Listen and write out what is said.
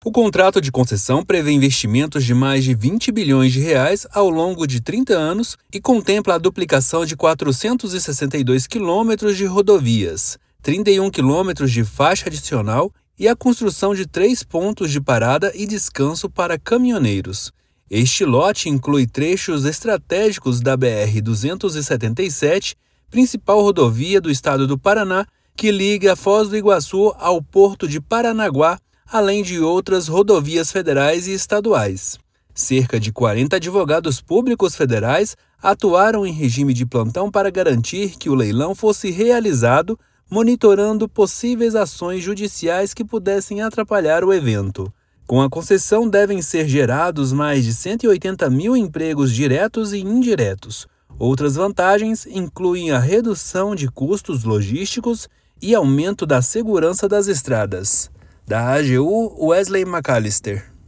O contrato de concessão prevê investimentos de mais de 20 bilhões de reais ao longo de 30 anos e contempla a duplicação de 462 quilômetros de rodovias, 31 quilômetros de faixa adicional e a construção de 3 pontos de parada e descanso para caminhoneiros. Este lote inclui trechos estratégicos da BR-277, principal rodovia do estado do Paraná, que liga Foz do Iguaçu ao Porto de Paranaguá, além de outras rodovias federais e estaduais. Cerca de 40 advogados públicos federais atuaram em regime de plantão para garantir que o leilão fosse realizado, monitorando possíveis ações judiciais que pudessem atrapalhar o evento. Com a concessão devem ser gerados mais de 180 mil empregos diretos e indiretos. Outras vantagens incluem a redução de custos logísticos e aumento da segurança das estradas. Da AGU, Wesley McAllister.